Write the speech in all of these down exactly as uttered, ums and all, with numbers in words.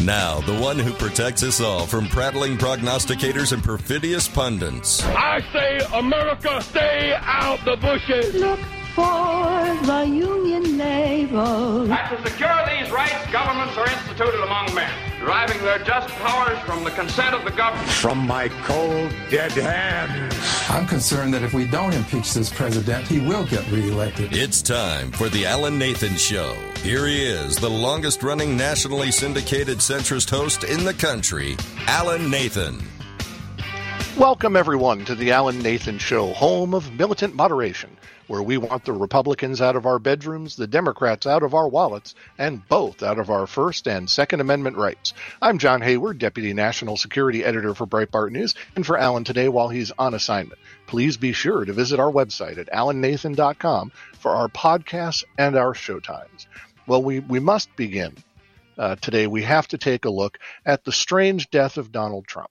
Now, the one who protects us all from prattling prognosticators and perfidious pundits. I say, America, stay out the bushes. Look for the Union naval. And to secure these rights, governments are instituted among men, deriving their just powers from the consent of the government. From my cold, dead hands. I'm concerned that if we don't impeach this president, he will get reelected. It's time for the Alan Nathan Show. Here he is, the longest-running nationally syndicated centrist host in the country, Alan Nathan. Welcome, everyone, to the Alan Nathan Show, home of militant moderation, where we want the Republicans out of our bedrooms, the Democrats out of our wallets, and both out of our First and Second Amendment rights. I'm John Hayward, Deputy National Security Editor for Breitbart News, and for Alan today while he's on assignment. Please be sure to visit our website at alan nathan dot com for our podcasts and our showtimes. Well, we, we must begin uh, today. We have to take a look at the strange death of Donald Trump.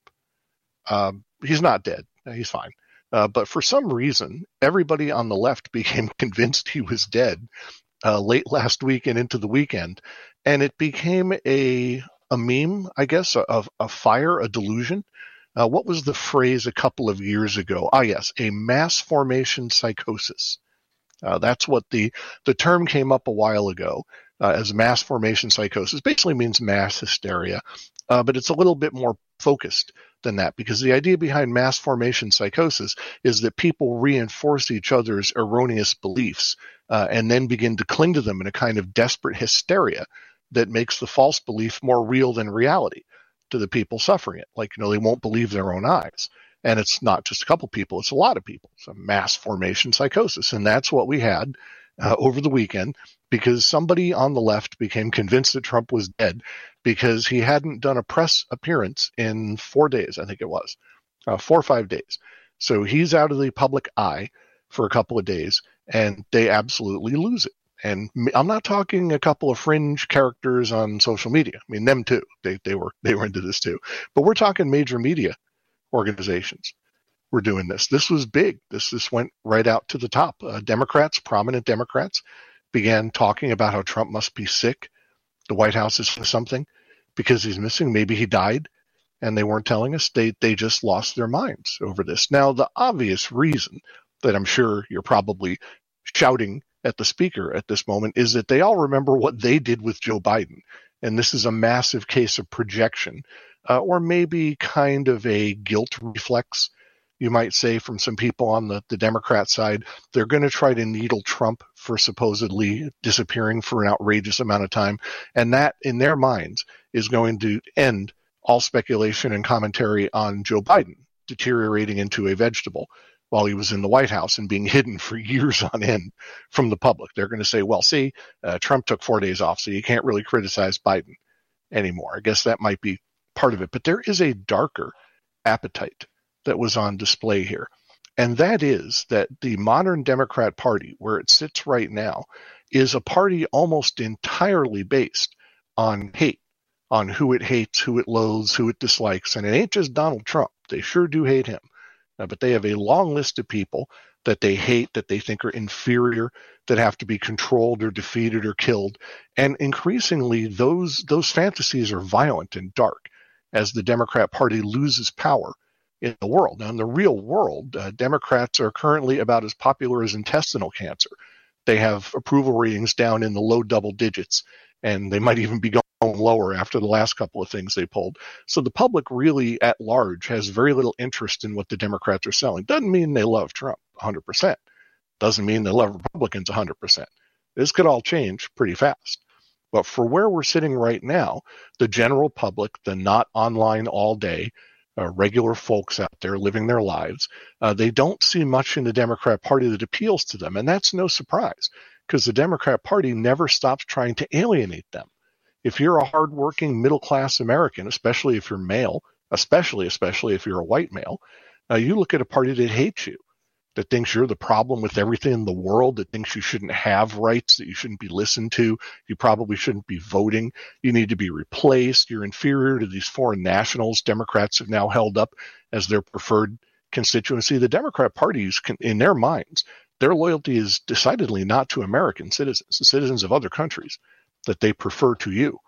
Uh, he's not dead. He's fine. Uh, but for some reason, everybody on the left became convinced he was dead uh, late last week and into the weekend. And it became a a meme, I guess, of a, a fire, a delusion. Uh, what was the phrase a couple of years ago? Ah, yes, a mass formation psychosis. Uh, that's what the, the term came up a while ago uh, as mass formation psychosis. Basically means mass hysteria, uh, but it's a little bit more focused than that, because the idea behind mass formation psychosis is that people reinforce each other's erroneous beliefs uh, and then begin to cling to them in a kind of desperate hysteria that makes the false belief more real than reality to the people suffering it. Like, you know, they won't believe their own eyes. And it's not just a couple people, it's a lot of people. It's a mass formation psychosis. And that's what we had uh, over the weekend, because somebody on the left became convinced that Trump was dead because he hadn't done a press appearance in four days, I think it was, uh, four or five days. So he's out of the public eye for a couple of days, and they absolutely lose it. And I'm not talking a couple of fringe characters on social media. I mean, them too. They they were they were into this too. But we're talking major media organizations were doing this. This was big. This this went right out to the top. Uh, Democrats, prominent Democrats, began talking about how Trump must be sick. The White House is something because he's missing. Maybe he died, and they weren't telling us. They they just lost their minds over this. Now, the obvious reason that I'm sure you're probably shouting at the speaker at this moment is that they all remember what they did with Joe Biden. And this is a massive case of projection, uh, or maybe kind of a guilt reflex, you might say, from some people on the, the Democrat side. They're going to try to needle Trump for supposedly disappearing for an outrageous amount of time. And that, in their minds, is going to end all speculation and commentary on Joe Biden deteriorating into a vegetable while he was in the White House and being hidden for years on end from the public. They're going to say, well, see, uh, Trump took four days off, so you can't really criticize Biden anymore. I guess that might be part of it. But there is a darker appetite that was on display here. And that is that the modern Democrat Party, where it sits right now, is a party almost entirely based on hate, on who it hates, who it loathes, who it dislikes. And it ain't just Donald Trump. They sure do hate him. Uh, but they have a long list of people that they hate, that they think are inferior, that have to be controlled or defeated or killed. And increasingly, those those fantasies are violent and dark as the Democrat Party loses power in the world. Now, in the real world, uh, Democrats are currently about as popular as intestinal cancer. They have approval ratings down in the low double digits, and they might even be going lower after the last couple of things they pulled. So the public really at large has very little interest in what the Democrats are selling. Doesn't mean they love Trump one hundred percent. Doesn't mean they love Republicans one hundred percent. This could all change pretty fast. But for where we're sitting right now, the general public, the not online all day, uh, regular folks out there living their lives, uh, they don't see much in the Democrat Party that appeals to them. And that's no surprise, because the Democrat Party never stops trying to alienate them. If you're a hardworking middle-class American, especially if you're male, especially, especially if you're a white male, uh, you look at a party that hates you, that thinks you're the problem with everything in the world, that thinks you shouldn't have rights, that you shouldn't be listened to, you probably shouldn't be voting, you need to be replaced, you're inferior to these foreign nationals Democrats have now held up as their preferred constituency. The Democrat Party, in their minds, their loyalty is decidedly not to American citizens, the citizens of other countries that they prefer to you.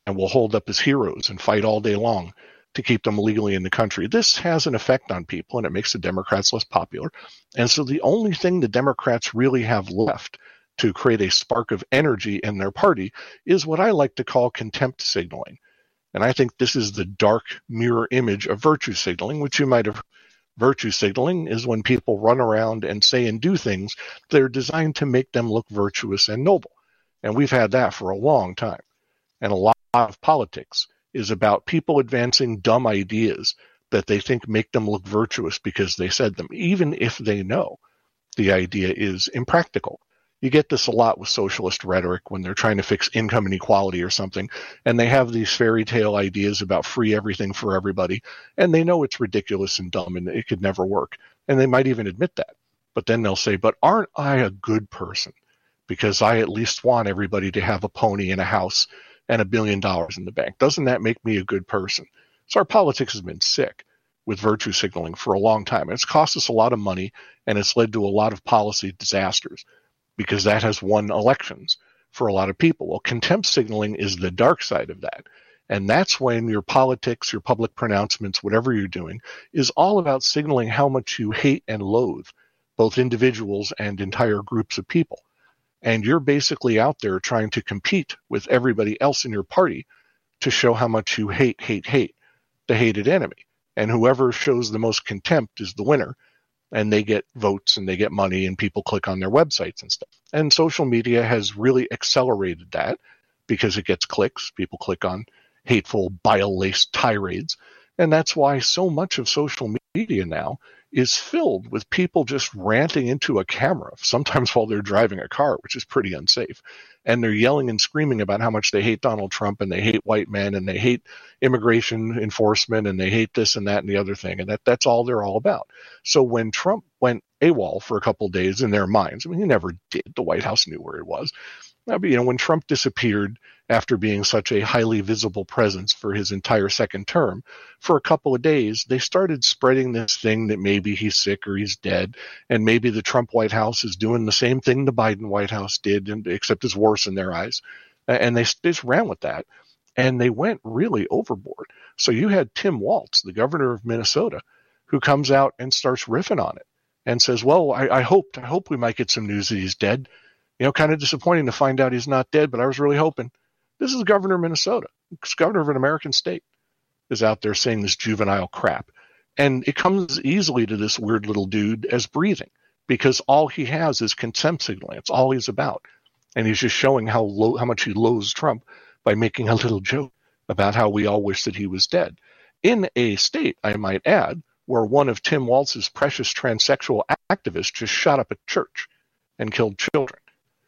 and will hold up as heroes and fight all day long to keep them legally in the country. This has an effect on people, and it makes the Democrats less popular. And so the only thing the Democrats really have left to create a spark of energy in their party is what I like to call contempt signaling. And I think this is the dark mirror image of virtue signaling, which you might have. Virtue signaling is when people run around and say and do things that are designed to make them look virtuous and noble. And we've had that for a long time. And a lot of politics is about people advancing dumb ideas that they think make them look virtuous because they said them, even if they know the idea is impractical. You get this a lot with socialist rhetoric when they're trying to fix income inequality or something, and they have these fairy tale ideas about free everything for everybody, and they know it's ridiculous and dumb and it could never work, and they might even admit that. But then they'll say, but aren't I a good person? Because I at least want everybody to have a pony and a house and a billion dollars in the bank. Doesn't that make me a good person? So our politics has been sick with virtue signaling for a long time. And it's cost us a lot of money, and it's led to a lot of policy disasters because that has won elections for a lot of people. Well, contempt signaling is the dark side of that. And that's when your politics, your public pronouncements, whatever you're doing, is all about signaling how much you hate and loathe both individuals and entire groups of people. And you're basically out there trying to compete with everybody else in your party to show how much you hate, hate, hate the hated enemy. And whoever shows the most contempt is the winner. And they get votes and they get money and people click on their websites and stuff. And social media has really accelerated that because it gets clicks. People click on hateful, bile-laced tirades. And that's why so much of social media now is filled with people just ranting into a camera, sometimes while they're driving a car, which is pretty unsafe. And they're yelling and screaming about how much they hate Donald Trump and they hate white men and they hate immigration enforcement and they hate this and that and the other thing. And that, that's all they're all about. So when Trump went AWOL for a couple of days in their minds, I mean, he never did. The White House knew where he was. But, you know, when Trump disappeared after being such a highly visible presence for his entire second term, for a couple of days, they started spreading this thing that maybe he's sick or he's dead, and maybe the Trump White House is doing the same thing the Biden White House did, and, except it's worse in their eyes. And they just ran with that, and they went really overboard. So you had Tim Walz, the governor of Minnesota, who comes out and starts riffing on it and says, well, I, I hoped, I hope we might get some news that he's dead. You know, kind of disappointing to find out he's not dead, but I was really hoping. This is the governor of Minnesota. It's governor of an American state is out there saying this juvenile crap. And it comes easily to this weird little dude as breathing because all he has is contempt signaling. It's all he's about. And he's just showing how low, how much he loathes Trump by making a little joke about how we all wish that he was dead. In a state, I might add, where one of Tim Walz's precious transsexual activists just shot up a church and killed children.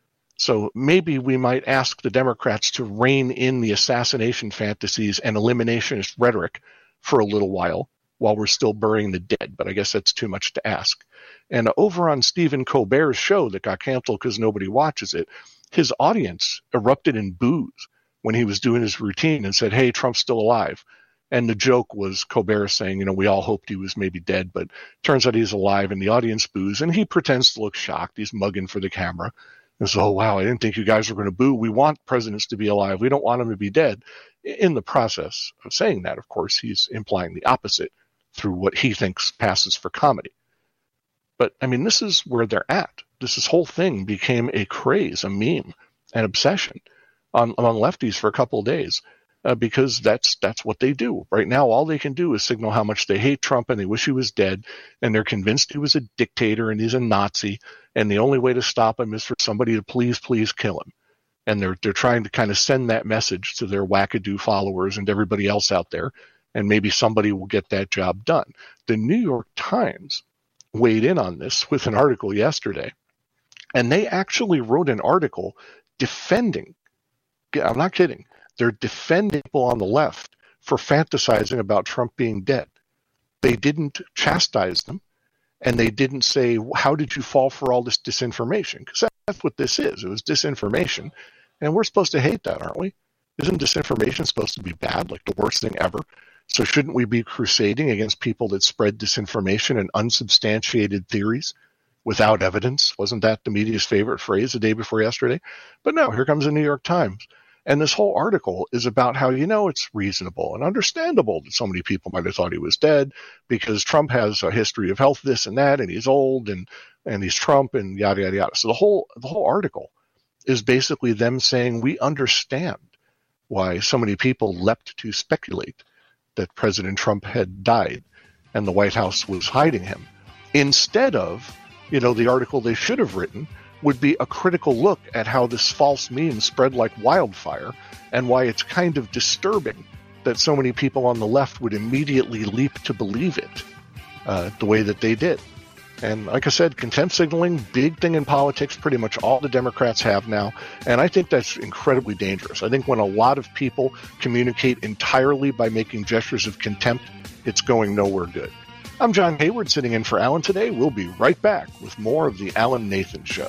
So maybe we might ask the Democrats to rein in the assassination fantasies and eliminationist rhetoric for a little while while we're still burying the dead. But I guess that's too much to ask. And over on Stephen Colbert's show that got canceled because nobody watches it, his audience erupted in boos when he was doing his routine and said, hey, Trump's still alive. And the joke was Colbert saying, you know, we all hoped he was maybe dead, but turns out he's alive, and the audience boos. And he pretends to look shocked. He's mugging for the camera. And so, oh, wow, I didn't think you guys were going to boo. We want presidents to be alive. We don't want them to be dead. In the process of saying that, of course, he's implying the opposite through what he thinks passes for comedy. But, I mean, this is where they're at. This, this whole thing became a craze, a meme, an obsession on, among lefties for a couple of days uh, because that's that's what they do. Right now, all they can do is signal how much they hate Trump and they wish he was dead, and they're convinced he was a dictator and he's a Nazi, and the only way to stop him is for somebody to please, please kill him. And they're they're trying to kind of send that message to their wackadoo followers and everybody else out there, and maybe somebody will get that job done. The New York Times weighed in on this with an article yesterday, and they actually wrote an article defending, I'm not kidding, they're defending people on the left for fantasizing about Trump being dead. They didn't chastise them, and they didn't say, how did you fall for all this disinformation? Because that's what this is. It was disinformation, and we're supposed to hate that, aren't we? Isn't disinformation supposed to be bad, like the worst thing ever? So shouldn't we be crusading against people that spread disinformation and unsubstantiated theories without evidence? Wasn't that the media's favorite phrase the day before yesterday? But no, here comes the New York Times. And this whole article is about how, you know, it's reasonable and understandable that so many people might have thought he was dead because Trump has a history of health, this and that, and he's old and, and he's Trump and yada, yada, yada. So the whole, the whole article is basically them saying we understand why so many people leapt to speculate that President Trump had died and the White House was hiding him. Instead of, you know, the article they should have written would be a critical look at how this false meme spread like wildfire and why it's kind of disturbing that so many people on the left would immediately leap to believe it uh, the way that they did. And like I said, contempt signaling, big thing in politics, pretty much all the Democrats have now. And I think that's incredibly dangerous. I think when a lot of people communicate entirely by making gestures of contempt, it's going nowhere good. I'm John Hayward, sitting in for Alan today. We'll be right back with more of the Alan Nathan Show.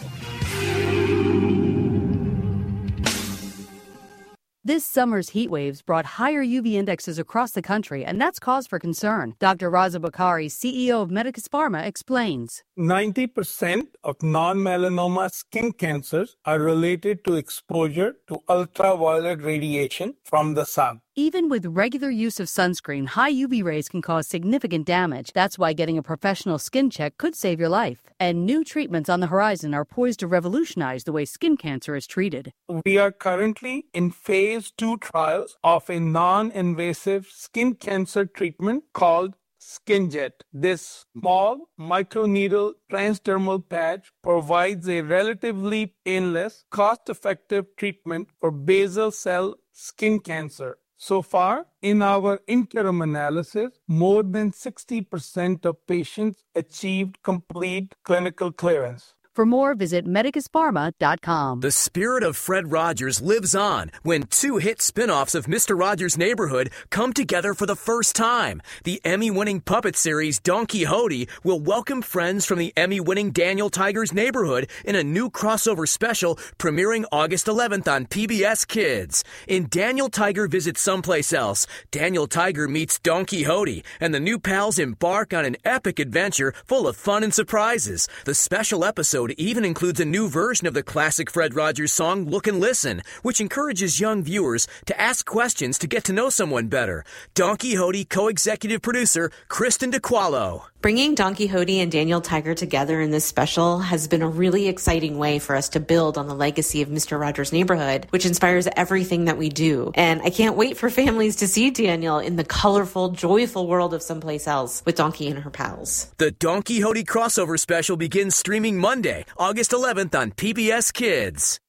This summer's heat waves brought higher U V indexes across the country, and that's cause for concern. Doctor Raza Bokhari, C E O of Medicus Pharma, explains. ninety percent of non-melanoma skin cancers are related to exposure to ultraviolet radiation from the sun. Even with regular use of sunscreen, high U V rays can cause significant damage. That's why getting a professional skin check could save your life. And new treatments on the horizon are poised to revolutionize the way skin cancer is treated. We are currently in phase two trials of a non-invasive skin cancer treatment called SkinJet. This small microneedle transdermal patch provides a relatively painless, cost-effective treatment for basal cell skin cancer. So far, in our interim analysis, more than sixty percent of patients achieved complete clinical clearance. For more, visit medicus pharma dot com. The spirit of Fred Rogers lives on when two hit spin-offs of Mister Rogers' Neighborhood come together for the first time. The Emmy-winning puppet series Don Quixote will welcome friends from the Emmy-winning Daniel Tiger's Neighborhood in a new crossover special premiering August eleventh on P B S Kids. In Daniel Tiger Visits Someplace Else, Daniel Tiger meets Don Quixote, and the new pals embark on an epic adventure full of fun and surprises. The special episode even includes a new version of the classic Fred Rogers song Look and Listen, which encourages young viewers to ask questions to get to know someone better. Don Quixote co-executive producer Kristen DeQualo. Bringing Don Quixote and Daniel Tiger together in this special has been a really exciting way for us to build on the legacy of Mister Rogers' Neighborhood, which inspires everything that we do. And I can't wait for families to see Daniel in the colorful, joyful world of Someplace Else with Donkey and her pals. The Don Quixote crossover special begins streaming Monday, August eleventh on P B S Kids.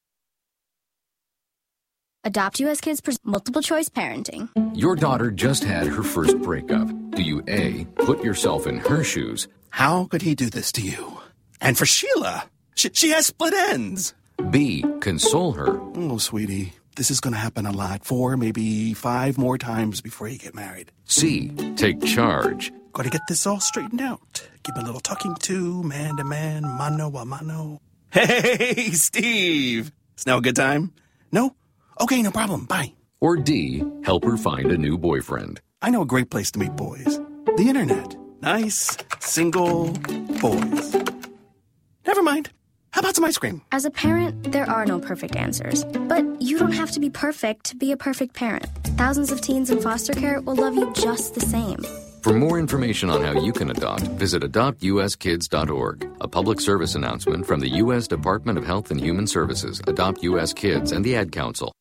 Adopt U S Kids presents multiple choice parenting. Your daughter just had her first breakup. Do you A, put yourself in her shoes? How could he do this to you? And for Sheila, she, she has split ends. B, console her. Oh, sweetie, this is going to happen a lot. Four, maybe five more times before you get married. C, take charge. Got to get this all straightened out. Give a little talking to, man to man, mano a mano. Hey, Steve. Is now a good time? No? Okay, no problem. Bye. Or D, help her find a new boyfriend. I know a great place to meet boys. The internet. Nice, single boys. Never mind. How about some ice cream? As a parent, there are no perfect answers. But you don't have to be perfect to be a perfect parent. Thousands of teens in foster care will love you just the same. For more information on how you can adopt, visit adopt u s kids dot org. A public service announcement from the U S Department of Health and Human Services, Adopt U S Kids, and the Ad Council.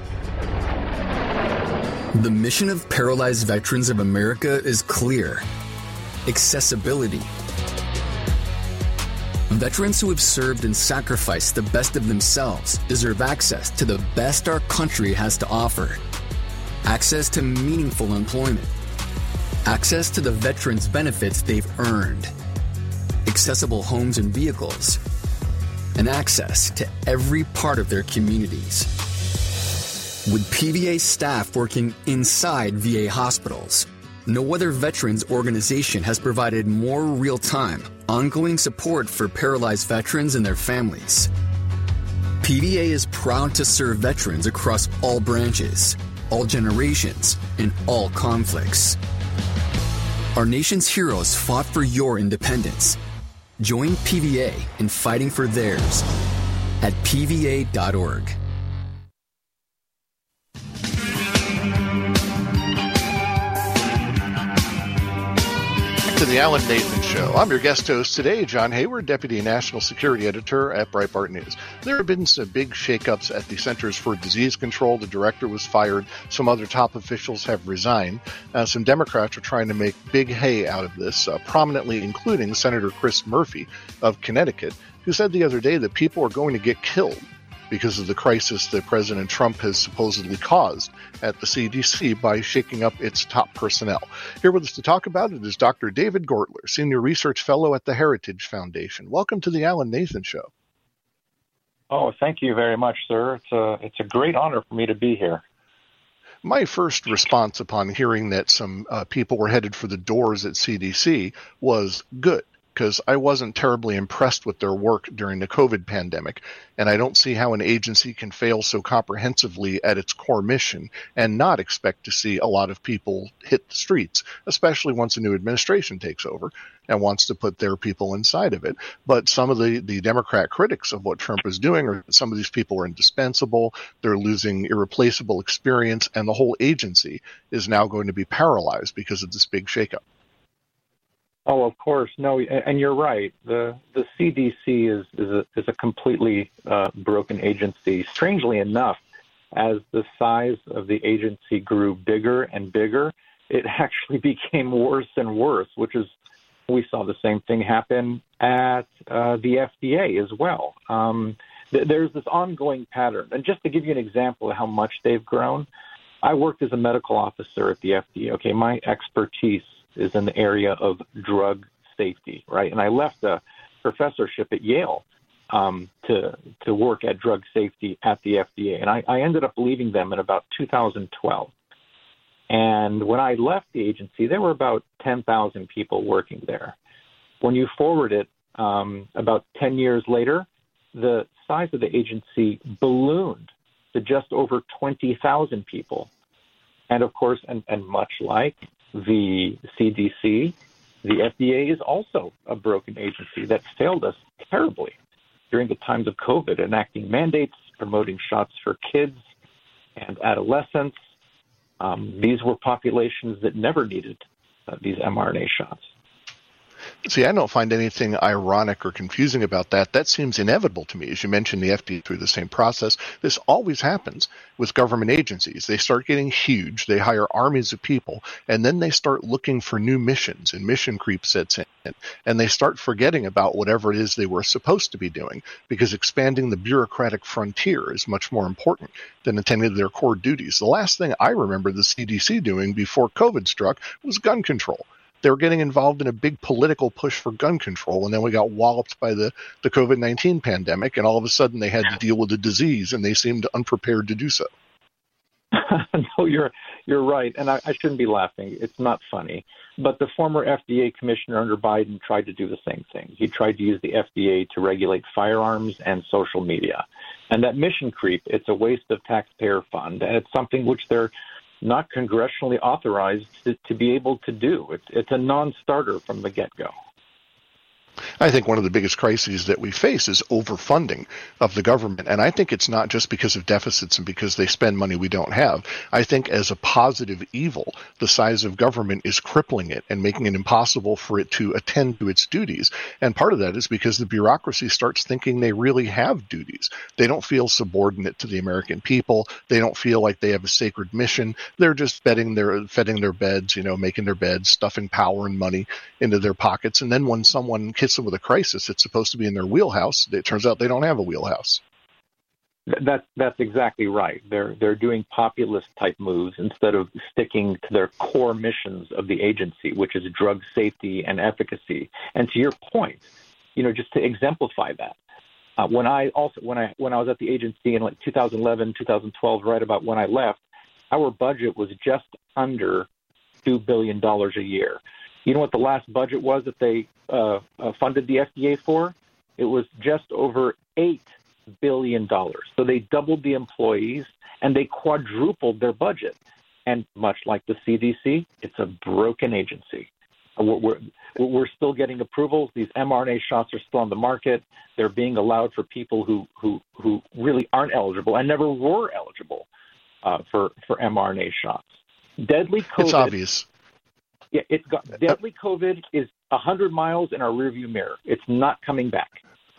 The mission of Paralyzed Veterans of America is clear. Accessibility. Veterans who have served and sacrificed the best of themselves deserve access to the best our country has to offer. Access to meaningful employment. Access to the veterans' benefits they've earned. Accessible homes and vehicles. And access to every part of their communities. With P V A staff working inside V A hospitals, no other veterans organization has provided more real-time, ongoing support for paralyzed veterans and their families. P V A is proud to serve veterans across all branches, all generations, and all conflicts. Our nation's heroes fought for your independence. Join P V A in fighting for theirs at P V A dot org. to the Alan Nathan Show. I'm your guest host today, John Hayward, Deputy National Security Editor at Breitbart News. There have been some big shakeups at the Centers for Disease Control. The director was fired. Some other top officials have resigned. Uh, some Democrats are trying to make big hay out of this, uh, prominently including Senator Chris Murphy of Connecticut, who said the other day that people are going to get killed because of the crisis that President Trump has supposedly caused at the C D C by shaking up its top personnel. Here with us to talk about it is Doctor David Gortler, Senior Research Fellow at the Heritage Foundation. Welcome to the Alan Nathan Show. Oh, thank you very much, sir. It's a, it's a great honor for me to be here. My first response upon hearing that some uh, people were headed for the doors at C D C was good, because I wasn't terribly impressed with their work during the COVID pandemic, and I don't see how an agency can fail so comprehensively at its core mission and not expect to see a lot of people hit the streets, especially once a new administration takes over and wants to put their people inside of it. But some of the, the Democrat critics of what Trump is doing are some of these people are indispensable, they're losing irreplaceable experience, and the whole agency is now going to be paralyzed because of this big shakeup. Oh, of course. No, and you're right. The the C D C is is a, is a completely uh, broken agency. Strangely enough, as the size of the agency grew bigger and bigger, it actually became worse and worse, which is, we saw the same thing happen at uh, the F D A as well. Um, th- there's this ongoing pattern. And just to give you an example of how much they've grown, I worked as a medical officer at the F D A. Okay, my expertise is in the area of drug safety, right? And I left a professorship at Yale um, to to work at drug safety at the F D A. And I, I ended up leaving them in about two thousand twelve. And when I left the agency, there were about ten thousand people working there. When you forward it, um, about ten years later, the size of the agency ballooned to just over twenty thousand people. And of course, and, and much like the C D C, the F D A is also a broken agency that failed us terribly during the times of COVID, enacting mandates, promoting shots for kids and adolescents. Um, these were populations that never needed uh, these mRNA shots. See, I don't find anything ironic or confusing about that. That seems inevitable to me. As you mentioned, the F D A through the same process. This always happens with government agencies. They start getting huge, they hire armies of people, and then they start looking for new missions, and mission creep sets in. And they start forgetting about whatever it is they were supposed to be doing, because expanding the bureaucratic frontier is much more important than attending to their core duties. The last thing I remember the C D C doing before COVID struck was gun control. They were getting involved in a big political push for gun control, and then we got walloped by the, the COVID nineteen pandemic, and all of a sudden they had to deal with the disease, and they seemed unprepared to do so. No, you're you're right, and I, I shouldn't be laughing. It's not funny. But the former F D A commissioner under Biden tried to do the same thing. He tried to use the F D A to regulate firearms and social media. And that mission creep, it's a waste of taxpayer fund, and it's something which they're not congressionally authorized to, to be able to do. It's, it's a non-starter from the get-go. I think one of the biggest crises that we face is overfunding of the government. And I think it's not just because of deficits and because they spend money we don't have. I think as a positive evil, the size of government is crippling it and making it impossible for it to attend to its duties. And part of that is because the bureaucracy starts thinking they really have duties. They don't feel subordinate to the American people. They don't feel like they have a sacred mission. They're just bedding their, feeding their beds, you know, making their beds, stuffing power and money into their pockets. And then when someone hits them with a crisis, it's supposed to be in their wheelhouse. It turns out they don't have a wheelhouse. That's that's exactly right. They're they're doing populist type moves instead of sticking to their core missions of the agency, which is drug safety and efficacy. And to your point, you know, just to exemplify that, uh, when I also when I when I was at the agency in like two thousand eleven, two thousand twelve, right about when I left, our budget was just under two billion dollars a year. You know what the last budget was that they uh, uh, funded the F D A for? It was just over eight billion dollars. So they doubled the employees and they quadrupled their budget. And much like the C D C, it's a broken agency. We're, we're, we're still getting approvals. These mRNA shots are still on the market. They're being allowed for people who, who, who really aren't eligible and never were eligible uh, for, for mRNA shots. Deadly COVID. It's obvious. Yeah, it's got deadly COVID is one hundred miles in our rearview mirror. It's not coming back.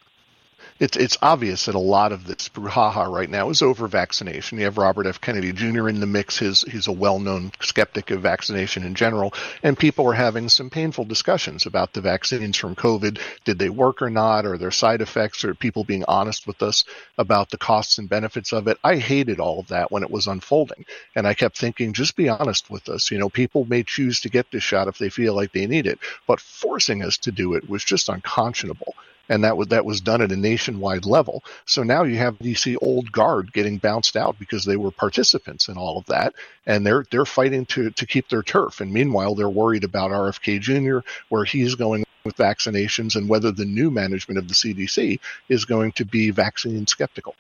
It's it's obvious that a lot of this brouhaha right now is over vaccination. You have Robert F. Kennedy Junior in the mix. His, he's a well-known skeptic of vaccination in general, and people are having some painful discussions about the vaccines from COVID. Did they work or not? Are there side effects? Or people being honest with us about the costs and benefits of it? I hated all of that when it was unfolding, and I kept thinking, just be honest with us. You know, people may choose to get this shot if they feel like they need it, but forcing us to do it was just unconscionable. And that was that was done at a nationwide level. So now you have D C old guard getting bounced out because they were participants in all of that, and they're they're fighting to to keep their turf. And meanwhile, they're worried about R F K Junior, where he's going with vaccinations, and whether the new management of the C D C is going to be vaccine skeptical.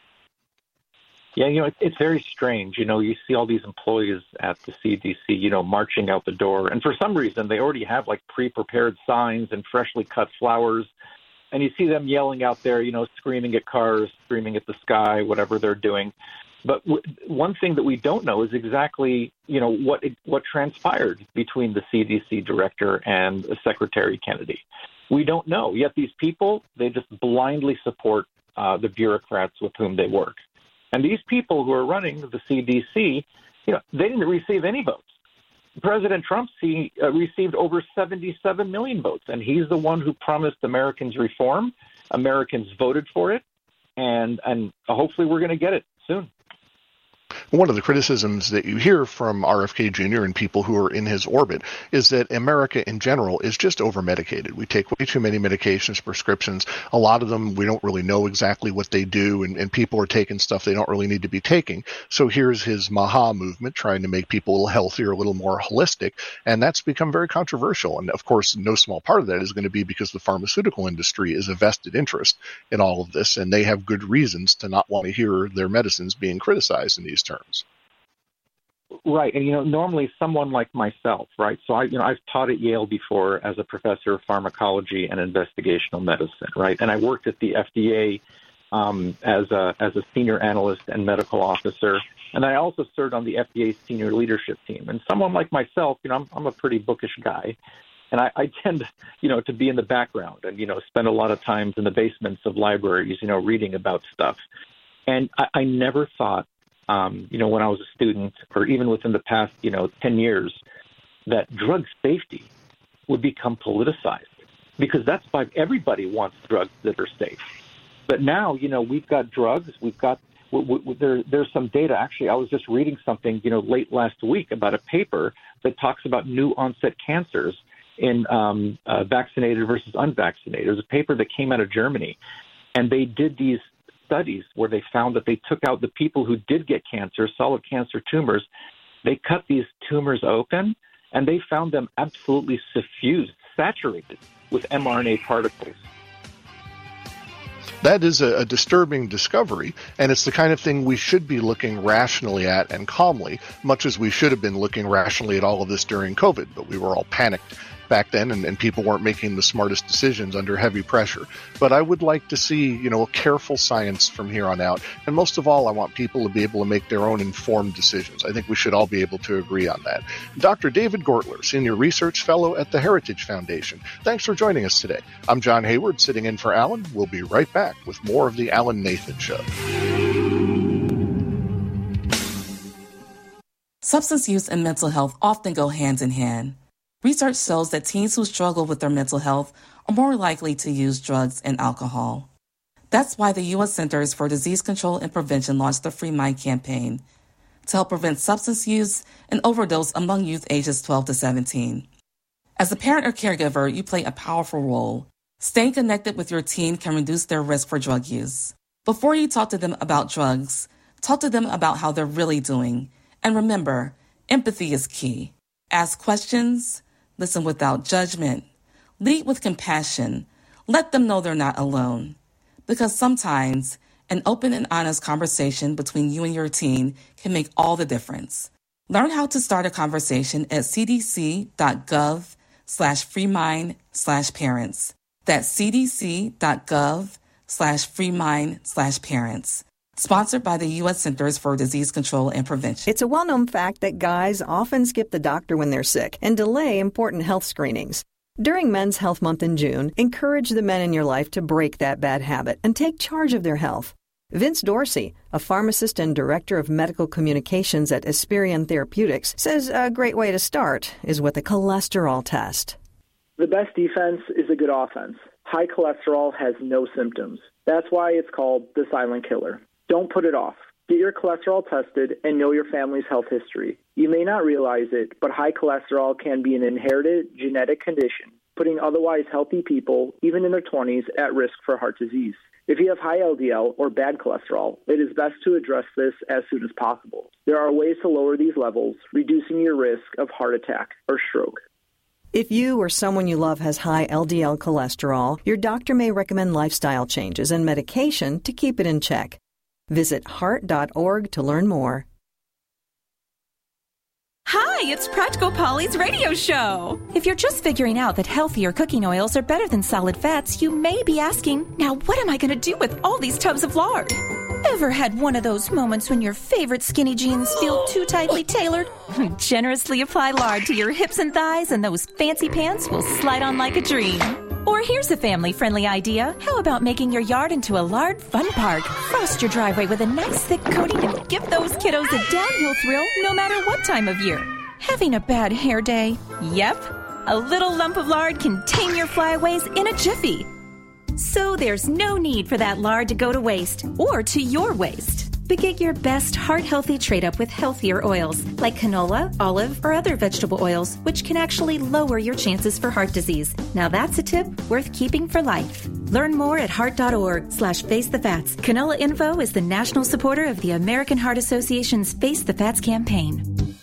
Yeah, you know, it, it's very strange. You know, you see all these employees at the C D C, you know, marching out the door, and for some reason they already have like pre-prepared signs and freshly cut flowers. And you see them yelling out there, you know, screaming at cars, screaming at the sky, whatever they're doing. But w- one thing that we don't know is exactly, you know, what what transpired between the C D C director and Secretary Kennedy. We don't know. Yet these people, they just blindly support uh, the bureaucrats with whom they work. And these people who are running the C D C, you know, they didn't receive any votes. President Trump see, uh, received over seventy-seven million votes, and he's the one who promised Americans reform. Americans voted for it, and and hopefully we're going to get it soon. One of the criticisms that you hear from R F K Junior and people who are in his orbit is that America in general is just over-medicated. We take way too many medications, prescriptions. A lot of them, we don't really know exactly what they do, and, and people are taking stuff they don't really need to be taking. So here's his MAHA movement, trying to make people a little healthier, a little more holistic, and that's become very controversial. And, of course, no small part of that is going to be because the pharmaceutical industry is a vested interest in all of this, and they have good reasons to not want to hear their medicines being criticized in these terms. Right. And, you know, normally someone like myself, right? So, I, you know, I've taught at Yale before as a professor of pharmacology and investigational medicine, right? And I worked at the F D A um, as a as a senior analyst and medical officer. And I also served on the F D A senior leadership team. And someone like myself, you know, I'm, I'm a pretty bookish guy. And I, I tend, you know, to be in the background and, you know, spend a lot of times in the basements of libraries, you know, reading about stuff. And I, I never thought, Um, you know, when I was a student, or even within the past, you know, ten years, that drug safety would become politicized, because that's why everybody wants drugs that are safe. But now, you know, we've got drugs, we've got, we, we, there, there's some data. Actually, I was just reading something, you know, late last week about a paper that talks about new onset cancers in um, uh, vaccinated versus unvaccinated. It was a paper that came out of Germany, and they did these studies where they found that they took out the people who did get cancer, solid cancer tumors. They cut these tumors open, and they found them absolutely suffused, saturated with mRNA particles. That is a, a disturbing discovery, and it's the kind of thing we should be looking rationally at and calmly, much as we should have been looking rationally at all of this during COVID, but we were all panicked back then, and, and people weren't making the smartest decisions under heavy pressure. But I would like to see, you know, careful science from here on out. And most of all, I want people to be able to make their own informed decisions. I think we should all be able to agree on that. Doctor David Gortler, Senior Research Fellow at the Heritage Foundation. Thanks for joining us today. I'm John Hayward, sitting in for Alan. We'll be right back with more of the Alan Nathan Show. Substance use and mental health often go hand in hand. Research shows that teens who struggle with their mental health are more likely to use drugs and alcohol. That's why the U S Centers for Disease Control and Prevention launched the Free Mind campaign to help prevent substance use and overdose among youth ages twelve to seventeen. As a parent or caregiver, you play a powerful role. Staying connected with your teen can reduce their risk for drug use. Before you talk to them about drugs, talk to them about how they're really doing. And remember, empathy is key. Ask questions. Listen without judgment. Lead with compassion. Let them know they're not alone. Because sometimes an open and honest conversation between you and your teen can make all the difference. Learn how to start a conversation at cdc.gov slash freemind slash parents. That's cdc.gov slash freemind slash parents. Sponsored by the U S Centers for Disease Control and Prevention. It's a well-known fact that guys often skip the doctor when they're sick and delay important health screenings. During Men's Health Month in June, encourage the men in your life to break that bad habit and take charge of their health. Vince Dorsey, a pharmacist and director of medical communications at Esperion Therapeutics, says a great way to start is with a cholesterol test. The best defense is a good offense. High cholesterol has no symptoms. That's why it's called the silent killer. Don't put it off. Get your cholesterol tested and know your family's health history. You may not realize it, but high cholesterol can be an inherited genetic condition, putting otherwise healthy people, even in their twenties, at risk for heart disease. If you have high L D L or bad cholesterol, it is best to address this as soon as possible. There are ways to lower these levels, reducing your risk of heart attack or stroke. If you or someone you love has high L D L cholesterol, your doctor may recommend lifestyle changes and medication to keep it in check. Visit heart dot org to learn more. Hi, it's Practical Polly's radio show. If you're just figuring out that healthier cooking oils are better than solid fats, you may be asking, now what am I going to do with all these tubs of lard? Ever had one of those moments when your favorite skinny jeans feel too tightly tailored? Generously apply lard to your hips and thighs and those fancy pants will slide on like a dream. Or here's a family-friendly idea. How about making your yard into a lard fun park? Frost your driveway with a nice thick coating and give those kiddos a downhill thrill no matter what time of year. Having a bad hair day? Yep. A little lump of lard can tame your flyaways in a jiffy. So there's no need for that lard to go to waste or to your waste. But get your best heart-healthy trade-up with healthier oils like canola, olive, or other vegetable oils, which can actually lower your chances for heart disease. Now that's a tip worth keeping for life. Learn more at heart dot org slash face the fats. Canola Info is the national supporter of the American Heart Association's Face the Fats campaign.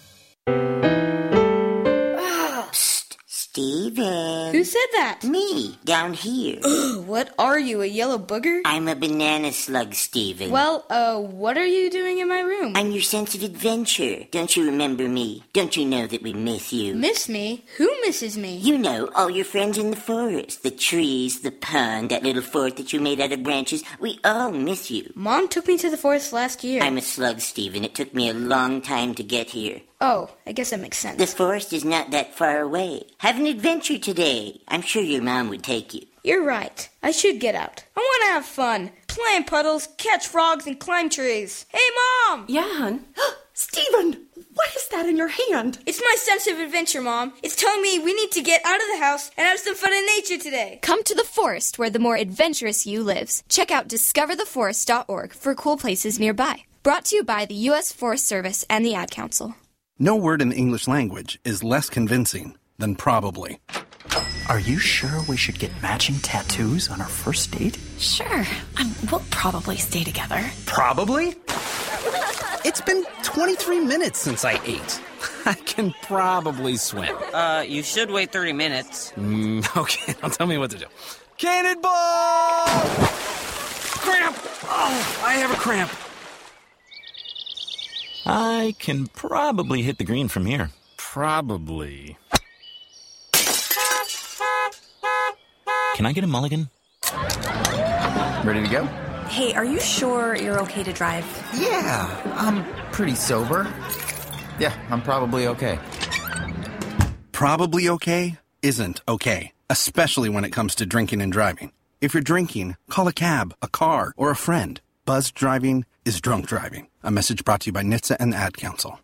Steven. Who said that? Me, down here. Ugh, what are you, a yellow booger? I'm a banana slug, Steven. Well, uh, what are you doing in my room? I'm your sense of adventure. Don't you remember me? Don't you know that we miss you? Miss me? Who misses me? You know, all your friends in the forest. The trees, the pond, that little fort that you made out of branches. We all miss you. Mom took me to the forest last year. I'm a slug, Steven. It took me a long time to get here. Oh, I guess that makes sense. The forest is not that far away. Have an adventure today. I'm sure your mom would take you. You're right. I should get out. I want to have fun. Play in puddles, catch frogs, and climb trees. Hey, Mom! Yeah, hon? Steven, what is that in your hand? It's my sense of adventure, Mom. It's telling me we need to get out of the house and have some fun in nature today. Come to the forest where the more adventurous you lives. Check out discover the forest dot org for cool places nearby. Brought to you by the U S Forest Service and the Ad Council. No word in the English language is less convincing than probably. Are you sure we should get matching tattoos on our first date? Sure. Um, we'll probably stay together. Probably? It's been twenty-three minutes since I ate. I can probably swim. Uh, you should wait thirty minutes. Mm, okay, now tell me what to do. Cannonball! Cramp! Oh, I have a cramp. I can probably hit the green from here. Probably. Can I get a mulligan? Ready to go? Hey, are you sure you're okay to drive? Yeah, I'm pretty sober. Yeah, I'm probably okay. Probably okay isn't okay, especially when it comes to drinking and driving. If you're drinking, call a cab, a car, or a friend. Buzzed driving is drunk driving. A message brought to you by N H T S A and the Ad Council.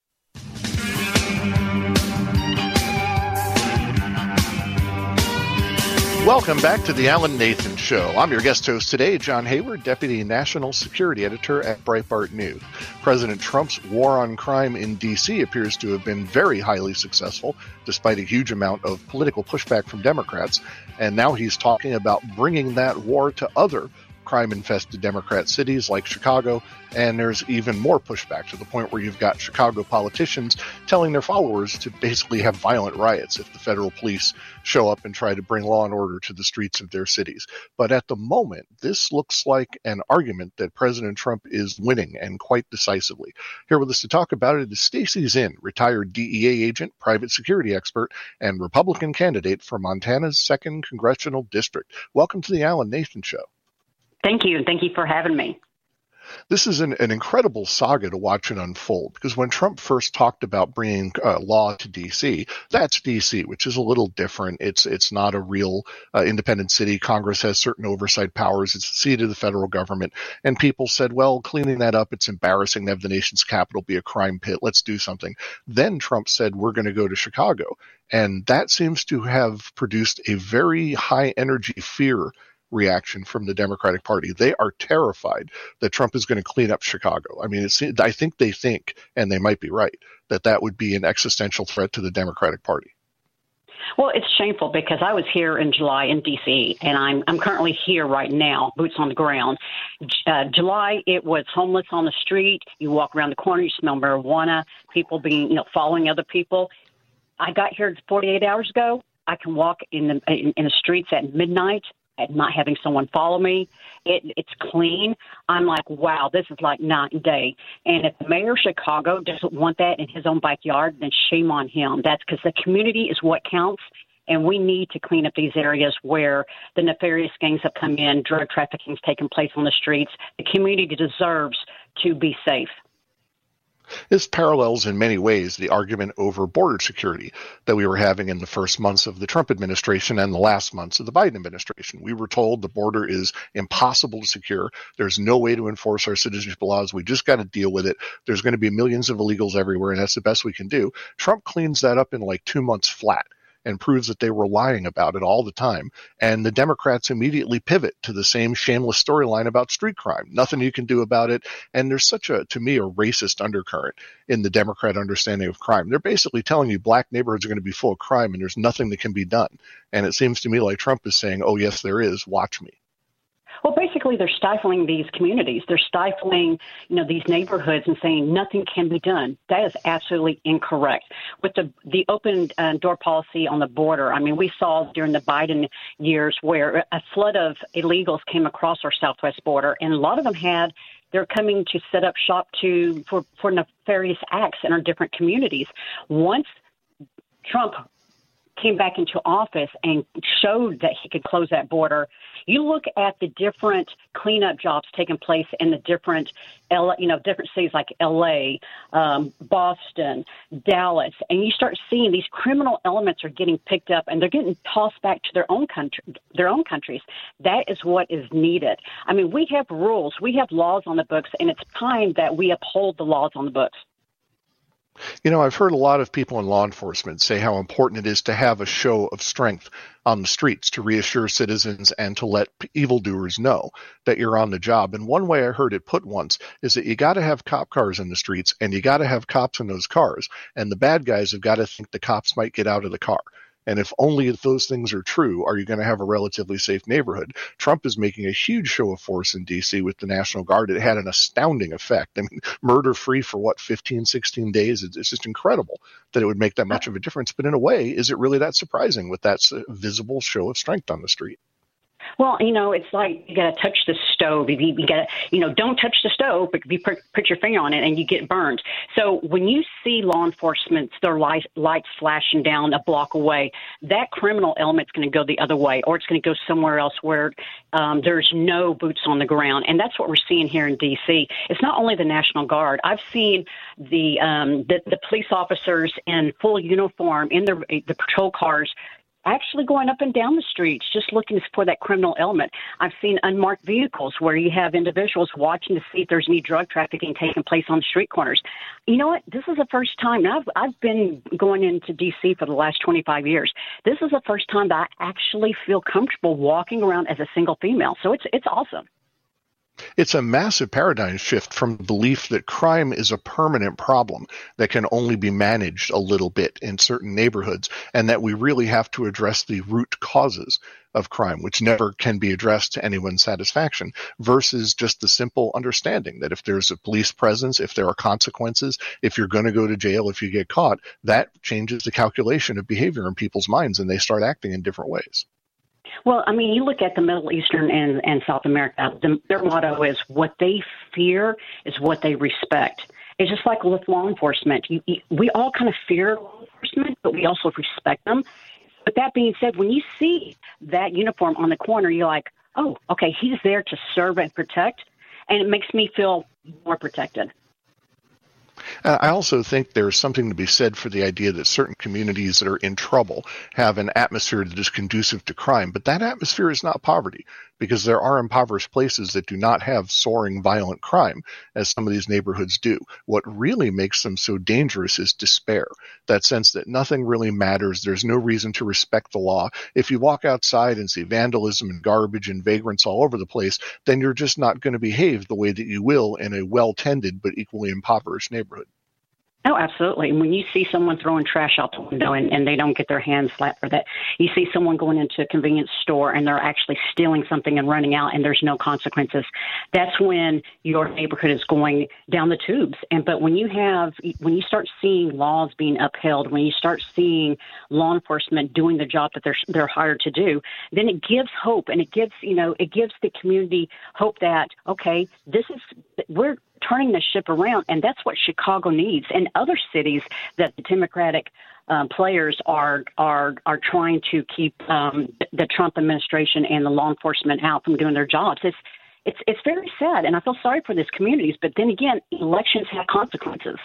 Welcome back to the Alan Nathan Show. I'm your guest host today, John Hayward, Deputy National Security Editor at Breitbart News. President Trump's war on crime in D C appears to have been very highly successful, despite a huge amount of political pushback from Democrats. And now he's talking about bringing that war to other crime-infested Democrat cities like Chicago, and there's even more pushback to the point where you've got Chicago politicians telling their followers to basically have violent riots if the federal police show up and try to bring law and order to the streets of their cities. But at the moment, this looks like an argument that President Trump is winning, and quite decisively. Here with us to talk about it is Stacey Zinn, retired D E A agent, private security expert, and Republican candidate for Montana's second Congressional District. Welcome to the Alan Nathan Show. Thank you, and thank you for having me. This is an, an incredible saga to watch it unfold, because when Trump first talked about bringing uh, law to D C, that's D C, which is a little different. It's it's not a real uh, independent city. Congress has certain oversight powers. It's the seat of the federal government. And people said, well, cleaning that up, it's embarrassing to have the nation's capital be a crime pit. Let's do something. Then Trump said, we're going to go to Chicago. And that seems to have produced a very high energy fear reaction from the Democratic Party. They are terrified that Trump is going to clean up Chicago. I mean, it's, I think they think, and they might be right, that that would be an existential threat to the Democratic Party. Well, it's shameful because I was here in July in D C, and I'm I'm currently here right now, boots on the ground. Uh, July, it was homeless on the street. You walk around the corner, you smell marijuana, people being, you know, following other people. I got here forty-eight hours ago. I can walk in the in, in the streets at midnight and not having someone follow me. It, it's clean. I'm like, wow, this is like night and day. And if the mayor of Chicago doesn't want that in his own backyard, then shame on him. That's because the community is what counts. And we need to clean up these areas where the nefarious gangs have come in, drug trafficking is taking place on the streets. The community deserves to be safe. This parallels in many ways the argument over border security that we were having in the first months of the Trump administration and the last months of the Biden administration. We were told the border is impossible to secure. There's no way to enforce our citizenship laws. We just got to deal with it. There's going to be millions of illegals everywhere, and that's the best we can do. Trump cleans that up in like two months flat and proves that they were lying about it all the time. And the Democrats immediately pivot to the same shameless storyline about street crime. Nothing you can do about it. And there's such a, to me, a racist undercurrent in the Democrat understanding of crime. They're basically telling you black neighborhoods are going to be full of crime and there's nothing that can be done. And it seems to me like Trump is saying, oh, yes, there is. Watch me. Well, basically, they're stifling these communities. They're stifling, you know, these neighborhoods and saying nothing can be done. That is absolutely incorrect. With the the open uh, door policy on the border, I mean, we saw during the Biden years where a flood of illegals came across our southwest border, and a lot of them had they're coming to set up shop to for, for nefarious acts in our different communities. Once Trump came back into office and showed that he could close that border, you look at the different cleanup jobs taking place in the different, you know, different cities like L A, um, Boston, Dallas, and you start seeing these criminal elements are getting picked up and they're getting tossed back to their own country, their own countries. That is what is needed. I mean, we have rules, we have laws on the books, and it's time that we uphold the laws on the books. You know, I've heard a lot of people in law enforcement say how important it is to have a show of strength on the streets to reassure citizens and to let evildoers know that you're on the job. And one way I heard it put once is that you got to have cop cars in the streets and you got to have cops in those cars. And the bad guys have got to think the cops might get out of the car. And if only if those things are true, are you going to have a relatively safe neighborhood? Trump is making a huge show of force in D C with the National Guard. It had an astounding effect. I mean, murder-free for, what, fifteen, sixteen days? It's just incredible that it would make that much of a difference. But in a way, is it really that surprising with that visible show of strength on the street? Well, you know, it's like you got to touch the stove. You, you got to, you know, don't touch the stove, but you put, put your finger on it and you get burned. So when you see law enforcement, their light, lights flashing down a block away, that criminal element's going to go the other way, or it's going to go somewhere else where um, there's no boots on the ground. And that's what we're seeing here in D C. It's not only the National Guard. I've seen the um, the, the police officers in full uniform in the the patrol cars actually going up and down the streets, just looking for that criminal element. I've seen unmarked vehicles where you have individuals watching to see if there's any drug trafficking taking place on street corners. You know what? This is the first time. Now, I've, I've been going into D C for the last twenty-five years. This is the first time that I actually feel comfortable walking around as a single female. So it's it's awesome. It's a massive paradigm shift from the belief that crime is a permanent problem that can only be managed a little bit in certain neighborhoods, and that we really have to address the root causes of crime, which never can be addressed to anyone's satisfaction, versus just the simple understanding that if there's a police presence, if there are consequences, if you're going to go to jail, if you get caught, that changes the calculation of behavior in people's minds and they start acting in different ways. Well, I mean, you look at the Middle Eastern and, and South America, the, their motto is what they fear is what they respect. It's just like with law enforcement. You, you, we all kind of fear law enforcement, but we also respect them. But that being said, when you see that uniform on the corner, you're like, oh, okay, he's there to serve and protect. and it makes me feel more protected. Uh, I also think there's something to be said for the idea that certain communities that are in trouble have an atmosphere that is conducive to crime, but that atmosphere is not poverty, because there are impoverished places that do not have soaring violent crime, as some of these neighborhoods do. What really makes them so dangerous is despair, that sense that nothing really matters, there's no reason to respect the law. If you walk outside and see vandalism and garbage and vagrants all over the place, then you're just not going to behave the way that you will in a well-tended but equally impoverished neighborhood. Oh, absolutely. And when you see someone throwing trash out the window and, and they don't get their hands slapped for that, you see someone going into a convenience store and they're actually stealing something and running out and there's no consequences, that's when your neighborhood is going down the tubes. And but when you have, when you start seeing laws being upheld, when you start seeing law enforcement doing the job that they're they're hired to do, then it gives hope, and it gives, you know, it gives the community hope that, okay, this is, we're turning the ship around, and that's what Chicago needs, and other cities that the Democratic um, players are are are trying to keep um, the Trump administration and the law enforcement out from doing their jobs. It's it's it's very sad, and I feel sorry for these communities. But then again, elections have consequences.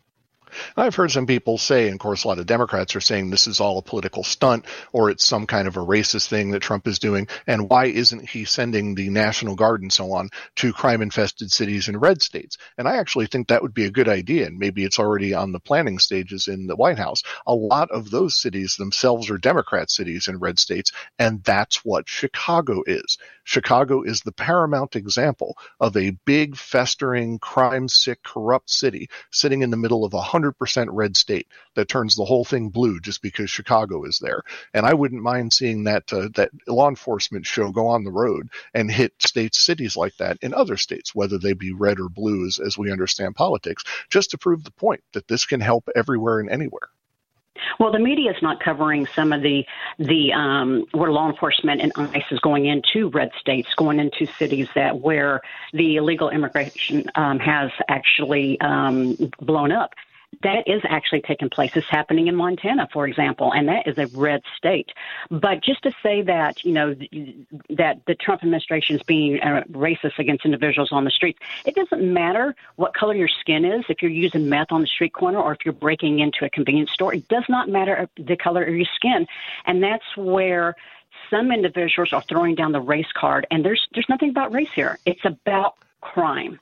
I've heard some people say, and of course a lot of Democrats are saying this is all a political stunt, or it's some kind of a racist thing that Trump is doing, and why isn't he sending the National Guard and so on to crime-infested cities in red states? And I actually think that would be a good idea, and maybe it's already on the planning stages in the White House. A lot of those cities themselves are Democrat cities in red states, and that's what Chicago is. Chicago is the paramount example of a big, festering, crime-sick, corrupt city sitting in the middle of a one hundred percent red state that turns the whole thing blue just because Chicago is there. And I wouldn't mind seeing that uh, that law enforcement show go on the road and hit states, cities like that in other states, whether they be red or blue as, as we understand politics, just to prove the point that this can help everywhere and anywhere. Well, the media is not covering some of the the um, where law enforcement and ICE is going into red states, going into cities that where the illegal immigration um, has actually um, blown up. That is actually taking place. It's happening in Montana, for example, and that is a red state. But just to say that, you know, that the Trump administration is being uh, racist against individuals on the streets, it doesn't matter what color your skin is, if you're using meth on the street corner or if you're breaking into a convenience store. It does not matter the color of your skin. And that's where some individuals are throwing down the race card. And there's there's nothing about race here. It's about crime.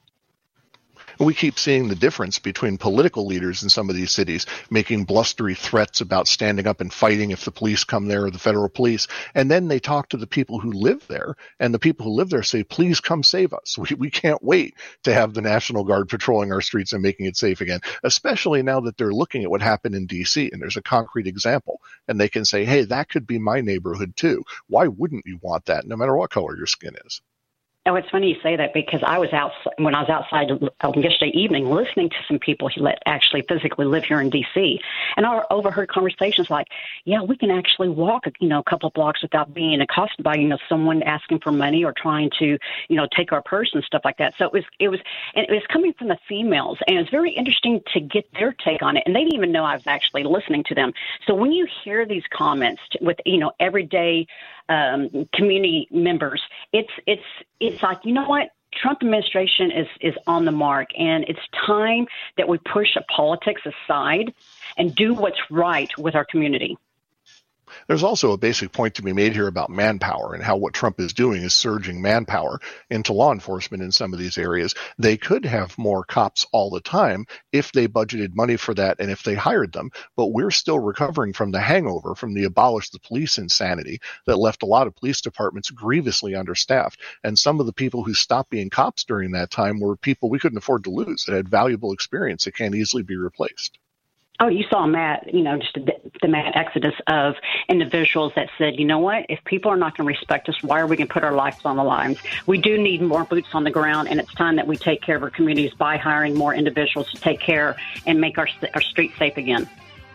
We keep seeing the difference between political leaders in some of these cities making blustery threats about standing up and fighting if the police come there or the federal police. And then they talk to the people who live there, and the people who live there say, please come save us. We, we can't wait to have the National Guard patrolling our streets and making it safe again, especially now that they're looking at what happened in D C and there's a concrete example. And they can say, hey, that could be my neighborhood too. Why wouldn't you want that, no matter what color your skin is? Oh, it's funny you say that because I was out when I was outside yesterday evening listening to some people who actually physically live here in D C, and I overheard conversations like, "Yeah, we can actually walk, you know, a couple of blocks without being accosted by, you know, someone asking for money or trying to, you know, take our purse and stuff like that." So it was, it was, and it was coming from the females, and it was very interesting to get their take on it, and they didn't even know I was actually listening to them. So when you hear these comments with, you know, everyday um, community members, it's it's it's like, you know what? Trump administration is, is on the mark, and it's time that we push politics aside and do what's right with our community. There's also a basic point to be made here about manpower and how what Trump is doing is surging manpower into law enforcement in some of these areas. They could have more cops all the time if they budgeted money for that and if they hired them, but we're still recovering from the hangover from the abolish the police insanity that left a lot of police departments grievously understaffed. And some of the people who stopped being cops during that time were people we couldn't afford to lose that had valuable experience that can't easily be replaced. Oh, you saw Matt, you know, just the, the Matt exodus of individuals that said, you know what, if people are not going to respect us, why are we going to put our lives on the lines? We do need more boots on the ground, and it's time that we take care of our communities by hiring more individuals to take care and make our, our streets safe again.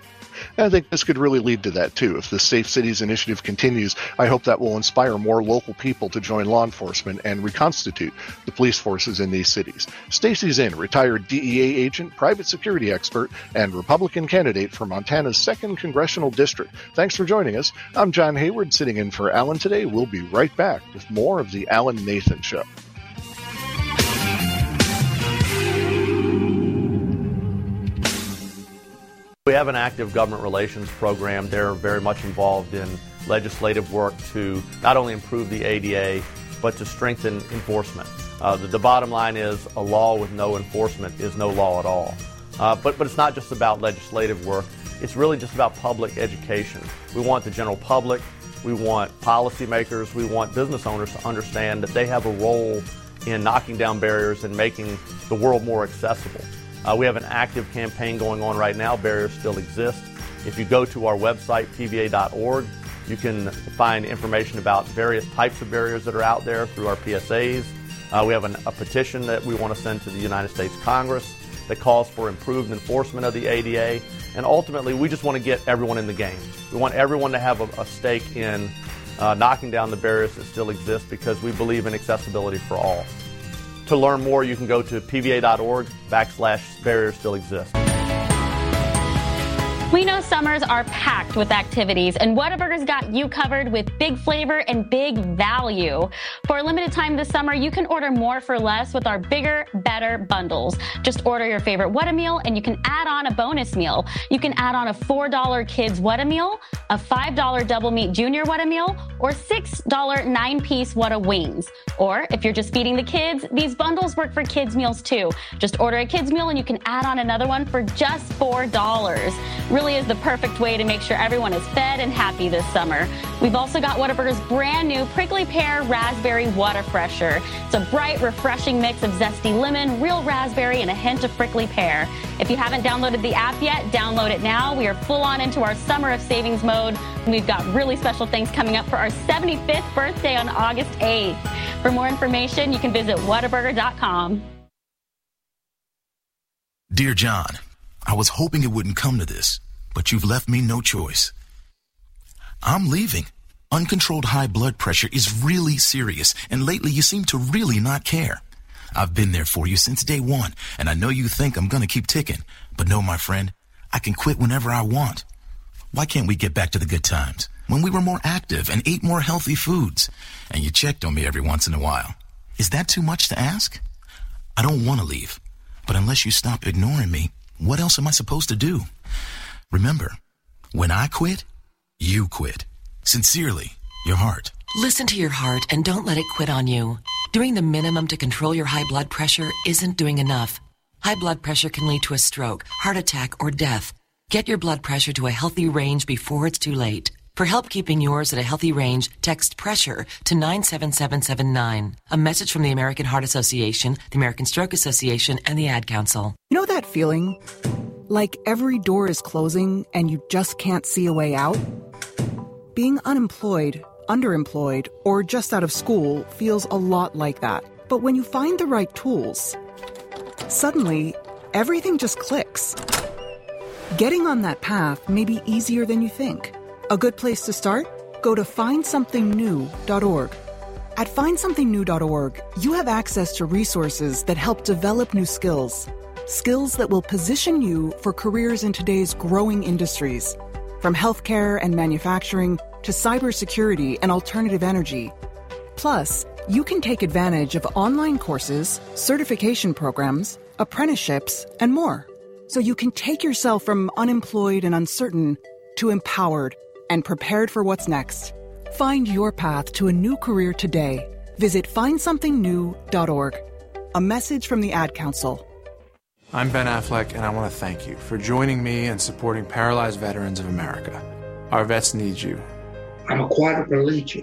And I think this could really lead to that, too. If the Safe Cities initiative continues, I hope that will inspire more local people to join law enforcement and reconstitute the police forces in these cities. Stacey Zinn, retired D E A agent, private security expert, and Republican candidate for Montana's second Congressional District. Thanks for joining us. I'm John Hayward, sitting in for Alan today. We'll be right back with more of the Alan Nathan Show. We have an active government relations program. They're very much involved in legislative work to not only improve the A D A, but to strengthen enforcement. Uh, the, the bottom line is a law with no enforcement is no law at all. Uh, but, but it's not just about legislative work. It's really just about public education. We want the general public, we want policymakers, we want business owners to understand that they have a role in knocking down barriers and making the world more accessible. Uh, we have an active campaign going on right now, Barriers Still Exist. If you go to our website, P V A dot org, you can find information about various types of barriers that are out there through our P S As. Uh, we have an, a petition that we want to send to the United States Congress that calls for improved enforcement of the A D A. And ultimately, we just want to get everyone in the game. We want everyone to have a, a stake in uh, knocking down the barriers that still exist because we believe in accessibility for all. To learn more, you can go to P V A dot org backslash barriers still exist. We know summers are packed with activities, and Whataburger's got you covered with big flavor and big value. For a limited time this summer, you can order more for less with our bigger, better bundles. Just order your favorite Whatameal, and you can add on a bonus meal. You can add on a four dollar kids Whatameal, a five dollar double meat junior Whatameal, or six dollar nine-piece Whata wings. Or if you're just feeding the kids, these bundles work for kids meals too. Just order a kids meal, and you can add on another one for just four dollars. Really is the perfect way to make sure everyone is fed and happy this summer. We've also got Whataburger's brand new Prickly Pear Raspberry Whata Fresher. It's a bright, refreshing mix of zesty lemon, real raspberry, and a hint of prickly pear. If you haven't downloaded the app yet, download it now. We are full on into our summer of savings mode. We've got really special things coming up for our seventy-fifth birthday on August eighth. For more information, you can visit Whataburger dot com. Dear John, I was hoping it wouldn't come to this, but you've left me no choice. I'm leaving. Uncontrolled high blood pressure is really serious, and lately you seem to really not care. I've been there for you since day one, and I know you think I'm going to keep ticking. But no, my friend, I can quit whenever I want. Why can't we get back to the good times, when we were more active and ate more healthy foods, and you checked on me every once in a while? Is that too much to ask? I don't want to leave, but unless you stop ignoring me, what else am I supposed to do? Remember, when I quit, you quit. Sincerely, your heart. Listen to your heart and don't let it quit on you. Doing the minimum to control your high blood pressure isn't doing enough. High blood pressure can lead to a stroke, heart attack, or death. Get your blood pressure to a healthy range before it's too late. For help keeping yours at a healthy range, text PRESSURE to nine seven seven seven nine. A message from the American Heart Association, the American Stroke Association, and the Ad Council. You know that feeling? Like every door is closing and you just can't see a way out? Being unemployed, underemployed, or just out of school feels a lot like that. But when you find the right tools, suddenly everything just clicks. Getting on that path may be easier than you think. A good place to start? Go to find something new dot org. At find something new dot org, you have access to resources that help develop new skills. Skills that will position you for careers in today's growing industries. From healthcare and manufacturing to cybersecurity and alternative energy. Plus, you can take advantage of online courses, certification programs, apprenticeships, and more. So you can take yourself from unemployed and uncertain to empowered and prepared for what's next. Find your path to a new career today. Visit find something new dot org. A message from the Ad Council. I'm Ben Affleck, and I want to thank you for joining me and supporting Paralyzed Veterans of America. Our vets need you. I'm a quadriplegic.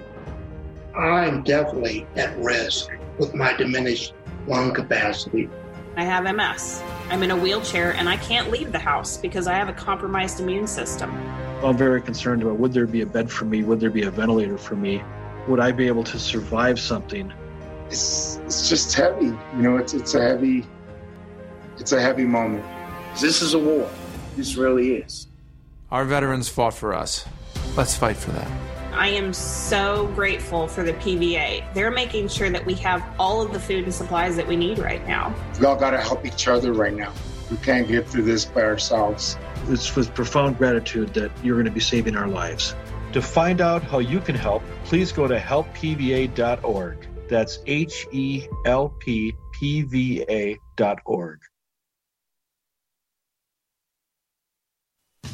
I'm definitely at risk with my diminished lung capacity. I have M S. I'm in a wheelchair, and I can't leave the house because I have a compromised immune system. I'm very concerned about, would there be a bed for me? Would there be a ventilator for me? Would I be able to survive something? It's, it's just heavy. You know, it's it's a heavy... It's a heavy moment. This is a war. This really is. Our veterans fought for us. Let's fight for them. I am so grateful for the P V A. They're making sure that we have all of the food and supplies that we need right now. We all got to help each other right now. We can't get through this by ourselves. It's with profound gratitude that you're going to be saving our lives. To find out how you can help, please go to help P V A dot org. That's H E L P P V A dot org.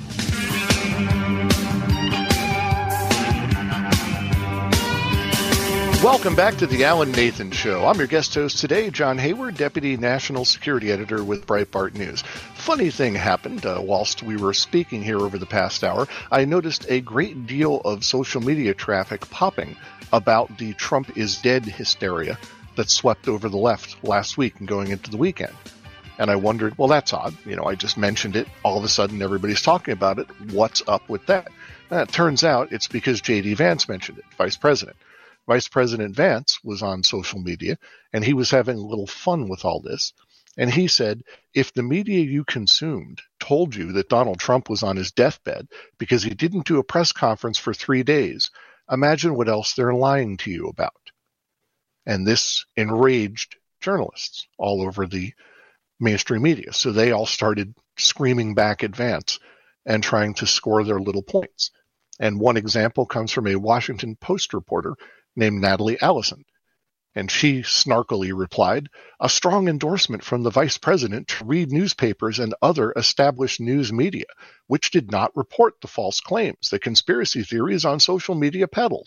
Welcome back to the Alan Nathan Show. I'm your guest host today, John Hayward, Deputy National Security Editor with Breitbart News. Funny thing happened uh, whilst we were speaking here over the past hour. I noticed a great deal of social media traffic popping about the Trump is dead hysteria that swept over the left last week and going into the weekend. And I wondered, well, that's odd. You know, I just mentioned it. All of a sudden, everybody's talking about it. What's up with that? And it turns out it's because J D Vance mentioned it, Vice President. Vice President Vance was on social media, and he was having a little fun with all this. And he said, if the media you consumed told you that Donald Trump was on his deathbed because he didn't do a press conference for three days, imagine what else they're lying to you about. And this enraged journalists all over the mainstream media. So they all started screaming back at Vance and trying to score their little points. And one example comes from a Washington Post reporter named Natalie Allison. And she snarkily replied, a strong endorsement from the vice president to read newspapers and other established news media, which did not report the false claims the conspiracy theories on social media peddled.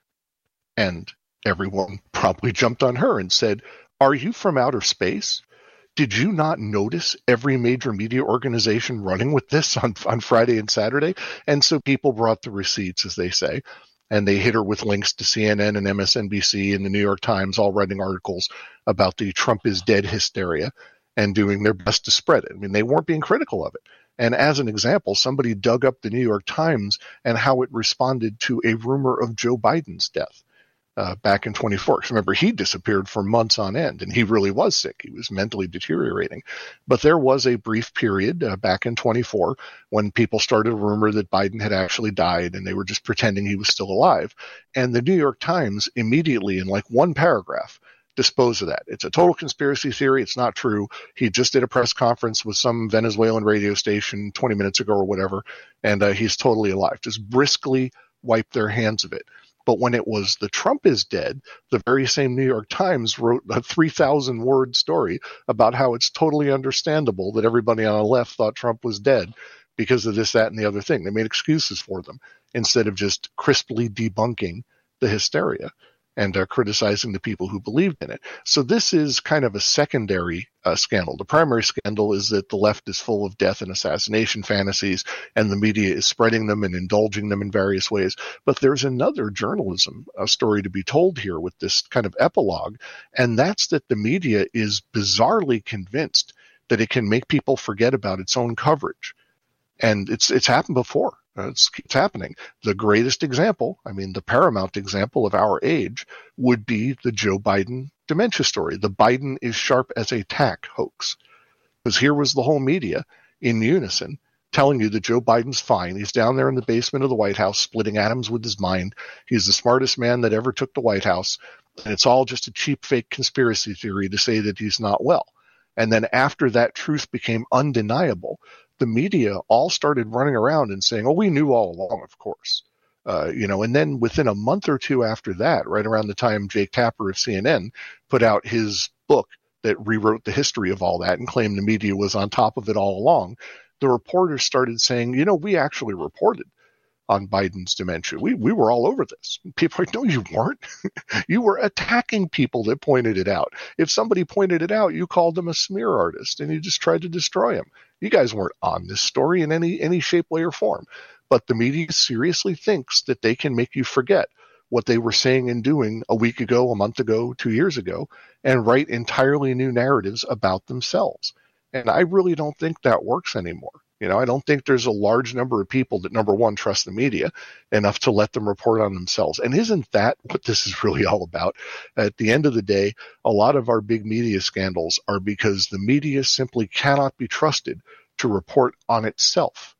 And everyone probably jumped on her and said, are you from outer space? Did you not notice every major media organization running with this on, on Friday and Saturday? And so people brought the receipts, as they say, and they hit her with links to C N N and M S N B C and the New York Times, all writing articles about the Trump is dead hysteria and doing their best to spread it. I mean, they weren't being critical of it. And as an example, somebody dug up the New York Times and how it responded to a rumor of Joe Biden's death uh, back in twenty-four. Remember, he disappeared for months on end, and he really was sick. He was mentally deteriorating. But there was a brief period uh, back in twenty-four when people started a rumor that Biden had actually died, and they were just pretending he was still alive. And the New York Times immediately, in like one paragraph, disposed of that. It's a total conspiracy theory. It's not true. He just did a press conference with some Venezuelan radio station twenty minutes ago or whatever, and uh, he's totally alive. Just briskly wiped their hands of it. But when it was the Trump is dead, the very same New York Times wrote a three thousand word story about how it's totally understandable that everybody on the left thought Trump was dead because of this, that, and the other thing. They made excuses for them instead of just crisply debunking the hysteria and uh, criticizing the people who believed in it. So this is kind of a secondary uh, scandal. The primary scandal is that the left is full of death and assassination fantasies, and the media is spreading them and indulging them in various ways. But there's another journalism uh, story to be told here with this kind of epilogue, and that's that the media is bizarrely convinced that it can make people forget about its own coverage. And it's it's happened before. It's, it's happening. The greatest example, I mean, the paramount example of our age would be the Joe Biden dementia story, the Biden is sharp as a tack hoax. Because here was the whole media in unison telling you that Joe Biden's fine. He's down there in the basement of the White House splitting atoms with his mind. He's the smartest man that ever took the White House. And it's all just a cheap, fake conspiracy theory to say that he's not well. And then after that truth became undeniable, the media all started running around and saying, oh, we knew all along, of course. Uh, you know, and then within a month or two after that, right around the time Jake Tapper of C N N put out his book that rewrote the history of all that and claimed the media was on top of it all along, the reporters started saying, you know, we actually reported on Biden's dementia. We we were all over this. People are like, no, you weren't. You were attacking people that pointed it out. If somebody pointed it out, you called them a smear artist and you just tried to destroy him. You guys weren't on this story in any any shape, way, or form. But the media seriously thinks that they can make you forget what they were saying and doing a week ago, a month ago, two years ago, and write entirely new narratives about themselves. And I really don't think that works anymore. You know, I don't think there's a large number of people that, number one, trust the media enough to let them report on themselves. And isn't that what this is really all about? At the end of the day, a lot of our big media scandals are because the media simply cannot be trusted to report on itself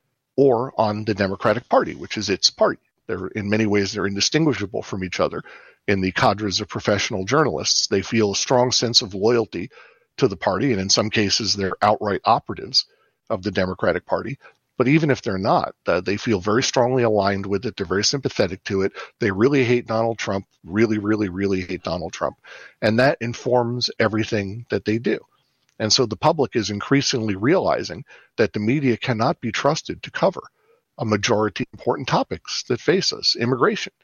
or on the Democratic Party, which is its party. They're, in many ways, they're indistinguishable from each other. In the cadres of professional journalists, they feel a strong sense of loyalty to the party, and in some cases, they're outright operatives of the Democratic Party. But even if they're not, uh, they feel very strongly aligned with it. They're very sympathetic to it. They really hate Donald Trump, really, really, really hate Donald Trump. And that informs everything that they do. And so the public is increasingly realizing that the media cannot be trusted to cover a majority of important topics that face us. Immigration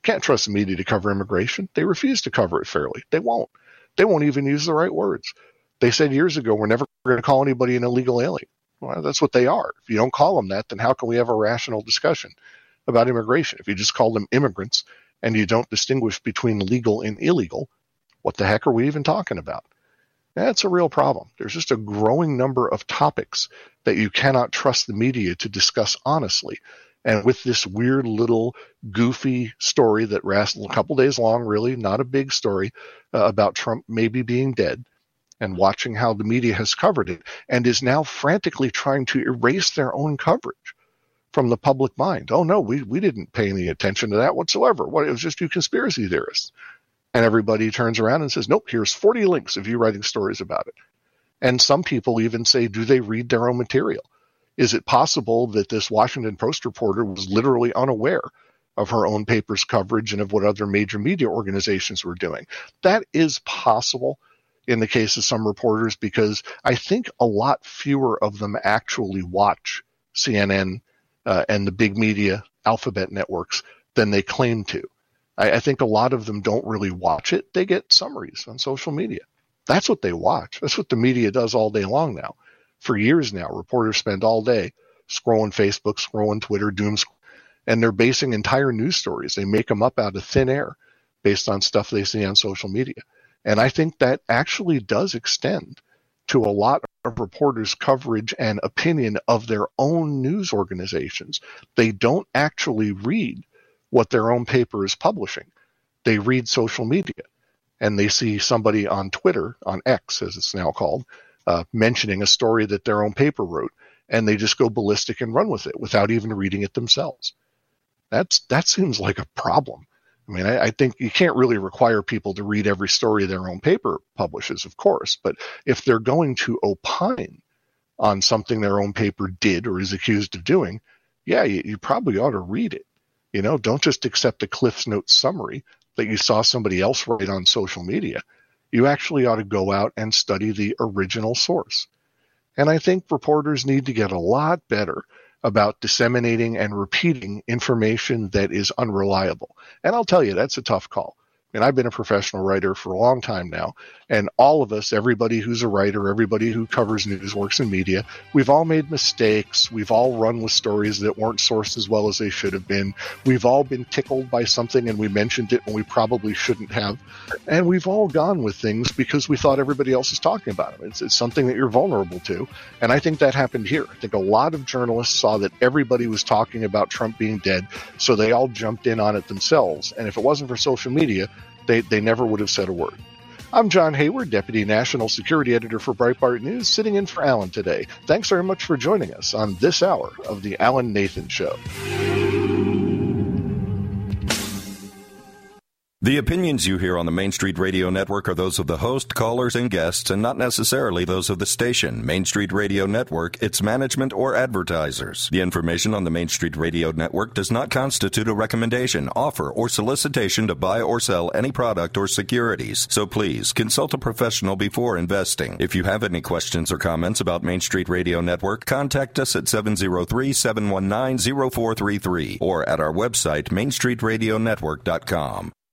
Can't trust the media to cover immigration. They refuse to cover it fairly. They won't. They won't even use the right words. They said years ago, we're never going to call anybody an illegal alien. Well, that's what they are. If you don't call them that, then how can we have a rational discussion about immigration? If you just call them immigrants and you don't distinguish between legal and illegal, what the heck are we even talking about? That's a real problem. There's just a growing number of topics that you cannot trust the media to discuss honestly. And with this weird little goofy story that lasted a couple days long, really not a big story, uh, about Trump maybe being dead, and watching how the media has covered it and is now frantically trying to erase their own coverage from the public mind. Oh, no, we, we didn't pay any attention to that whatsoever. What, it was just you conspiracy theorists. And everybody turns around and says, nope, here's forty links of you writing stories about it. And some people even say, do they read their own material? Is it possible that this Washington Post reporter was literally unaware of her own paper's coverage and of what other major media organizations were doing? That is possible in the case of some reporters, because I think a lot fewer of them actually watch C N N uh, and the big media alphabet networks than they claim to. I, I think a lot of them don't really watch it. They get summaries on social media. That's what they watch. That's what the media does all day long now. For years now, reporters spend all day scrolling Facebook, scrolling Twitter, doom scrolling, and they're basing entire news stories. They make them up out of thin air based on stuff they see on social media. And I think that actually does extend to a lot of reporters' coverage and opinion of their own news organizations. They don't actually read what their own paper is publishing. They read social media, and they see somebody on Twitter, on X as it's now called, uh, mentioning a story that their own paper wrote, and they just go ballistic and run with it without even reading it themselves. That's that seems like a problem. I mean, I, I think you can't really require people to read every story their own paper publishes, of course, but if they're going to opine on something their own paper did or is accused of doing, yeah, you, you probably ought to read it. You know, don't just accept a Cliff's Notes summary that you saw somebody else write on social media. You actually ought to go out and study the original source. And I think reporters need to get a lot better about disseminating and repeating information that is unreliable. And I'll tell you, that's a tough call. I mean, I've been a professional writer for a long time now, and all of us, everybody who's a writer, everybody who covers news, works in media, we've all made mistakes. We've all run with stories that weren't sourced as well as they should have been. We've all been tickled by something and we mentioned it when we probably shouldn't have. And we've all gone with things because we thought everybody else was talking about them. It's, it's something that you're vulnerable to. And I think that happened here. I think a lot of journalists saw that everybody was talking about Trump being dead, so they all jumped in on it themselves. And if it wasn't for social media, They, they never would have said a word. I'm John Hayward, Deputy National Security Editor for Breitbart News, sitting in for Alan today. Thanks very much for joining us on this hour of The Alan Nathan Show. The opinions you hear on the Main Street Radio Network are those of the host, callers, and guests, and not necessarily those of the station, Main Street Radio Network, its management, or advertisers. The information on the Main Street Radio Network does not constitute a recommendation, offer, or solicitation to buy or sell any product or securities. So please, consult a professional before investing. If you have any questions or comments about Main Street Radio Network, contact us at seven oh three, seven one nine, oh four three three or at our website, main street radio network dot com.